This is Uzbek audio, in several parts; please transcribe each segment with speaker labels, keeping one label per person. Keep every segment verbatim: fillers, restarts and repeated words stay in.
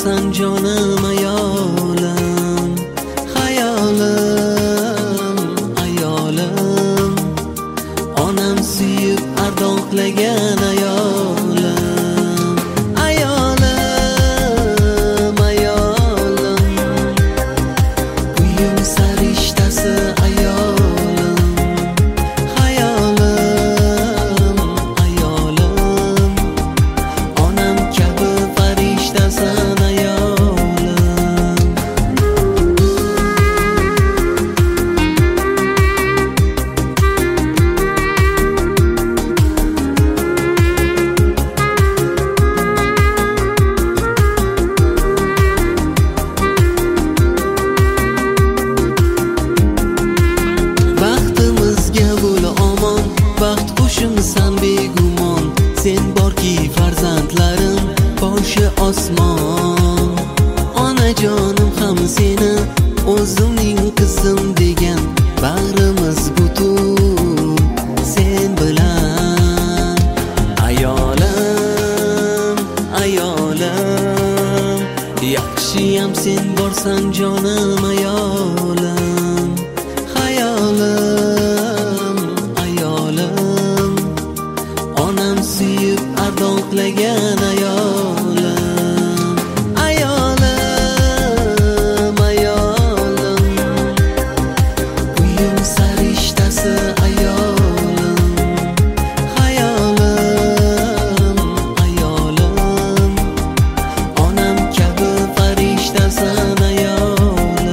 Speaker 1: borsan jonim ayolim, hayolim, ayolim, onam suyib ardoqlagan ayolim, ayolim, ayolim, uyim sarishtasi ayolim, hayolim, ayolim, onam kabi farishtasan ayolim. Baxtimizga bo'l omon, baxt qushimsan begumon, sen borki farzandlarim boshi osmon. Onajonim ham seni o'zimning qizim degan, bag'rimiz butun sen bilan. Ayolim, ayolim, yaxshiyam sen borsan jonim ayolim, hayolim, ayolim, onam suyib ardoqlagan ayolim, ayolim, ayolim, uyim sarishtasi ayolim, hayolim, ayolim, onam kabi farishtasan ayolim.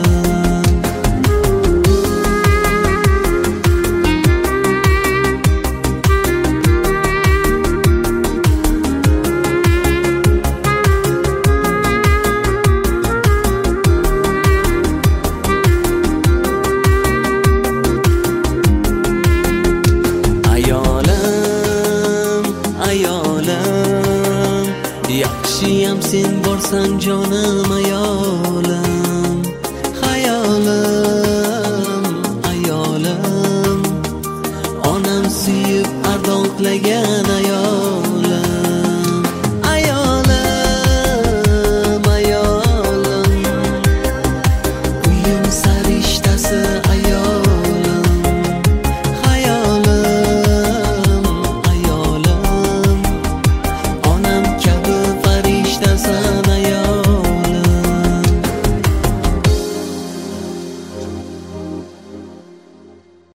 Speaker 1: Ayolim, yaxshiyam sen borsan jonim ayolim, hayolim, ayolim, onam suyib ardoqlagan ayolim.